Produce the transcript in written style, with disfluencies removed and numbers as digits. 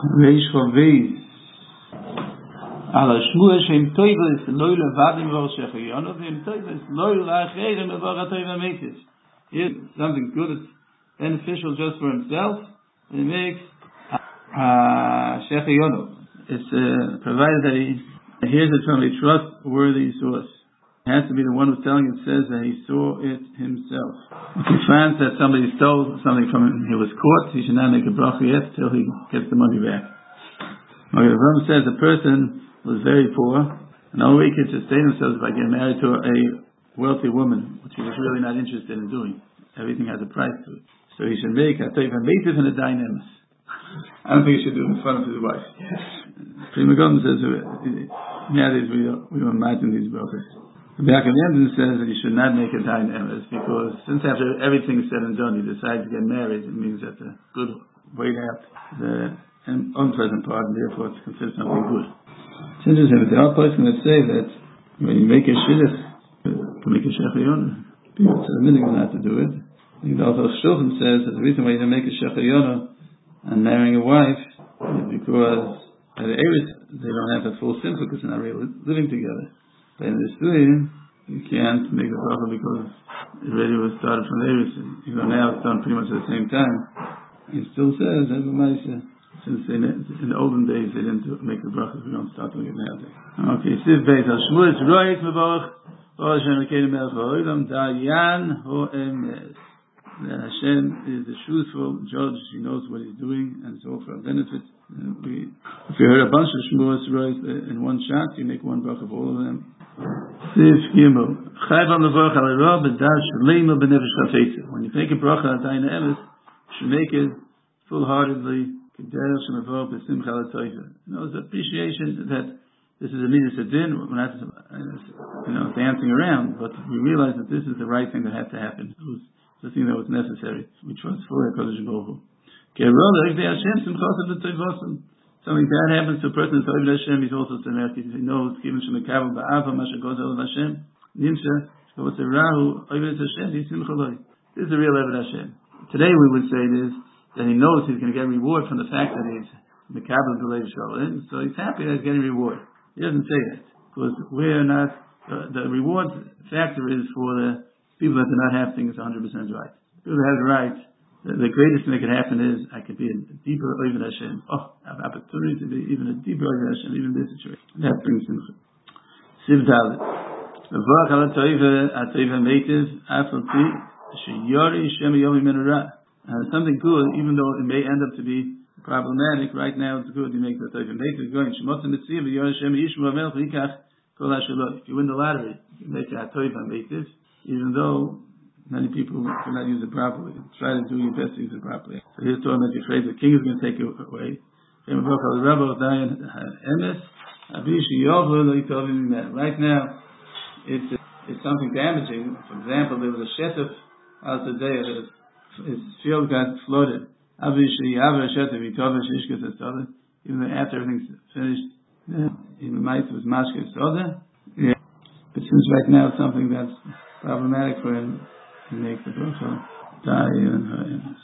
Reish Chaviz. Ala Shmua Shem Toiva is Loy Levadim Vor Shechayonov Shem Toiva is Loy La'acherim Vor HaToiva Meitis. Here, something good is beneficial just for himself, and it makes Shechayonov. It's provided that he hears it from a trustworthy source. It has to be the one who's telling it says that he saw it himself. If he finds that somebody stole something from him, he was caught, he should not make a bracha yet till he gets the money back. The Ram says a person was very poor, and all he could sustain himself by getting married to a wealthy woman, which he was really not interested in doing. Everything has a price to it. So he should make a toiv meitiv and a dynamis. I don't think he should do it in front of his wife. Prima Golden says, nowadays we imagine these brachas. The Yaakov Yemden says that you should not make a dain emes because since after everything is said and done, you decide to get married, it means that the good wait out the unpleasant part, and therefore it's considered something good. It's interesting, but there are places that say that when you make a shidduch, to make a shechayona, people say the minhag is not to do it. I think the Aruch Shulchan says that the reason why you don't make a shechayona and marrying a wife is because at the Eretz they don't have the full simcha because they're not really living together. But in the Suyin, you can't make a bracha because it already was started from the Eretz. Even though now it's done pretty much at the same time. He still says, since in the olden days they didn't make the bracha, we don't start doing it nowadays. Okay, Siv Beis Hashmuas Rois Mevorach Baruch Hashem Elokeinu Melech HaOlam Dayan Ho'emes. That Hashem is the truthful judge. He knows what He's doing, and it's all for our benefit. If you heard a bunch of Shmuas Rois in one shot, you make one bracha for all of them. Siv Gimel Chayvam Levorach Al Rob B'Dash Leima B'Nefesh Chafetza. When you make a bracha at Dayan Emes, you should make it full-heartedly. There's appreciation that this is a midas adin. We're not, dancing around, but we realize that this is the right thing that had to happen. It was the thing that was necessary. We trust for HaKadosh Baruch Hu. Something bad happens to a person who's Toiv Hashem, he's also Samech. He knows, given Shem Mekabel Ba'ava, Masha Gozel Hashem, Nimsha, Shavot Rahu, Oived Hashem, Yisim Choloi. This is the real Eved Hashem. Today we would say this, that he knows he's going to get reward from the fact that he's Mekabel B'Leiv Shalom, so he's happy that he's getting reward. He doesn't say that, because we're not, the reward factor is for the people that do not have things 100% right. People that have the right, the greatest thing that could happen is I could be a deeper Oived Hashem. I have opportunity to be even a deeper Oived Hashem, even this situation. That brings him. Siv Dalet. V'vach ala toiva meitiv afalti sheyori shem yomi menurah. Something good, even though it may end up to be problematic, right now it's good. You make the toiva meitiv going. Shemot mitzvah v'yori shem yishmu amelch v'ikach kol hashalot. If you win the lottery, you can make a toiva meitiv, even though many people cannot use it properly. Try to do your best to use it properly. So here's talking about you're afraid the king is going to take it away. Right now, it's something damaging. For example, there was a shetef out today. His field got flooded. Even after everything's finished, even might was mashke soda. But since right now it's something that's problematic for him, he makes the bracha die in her.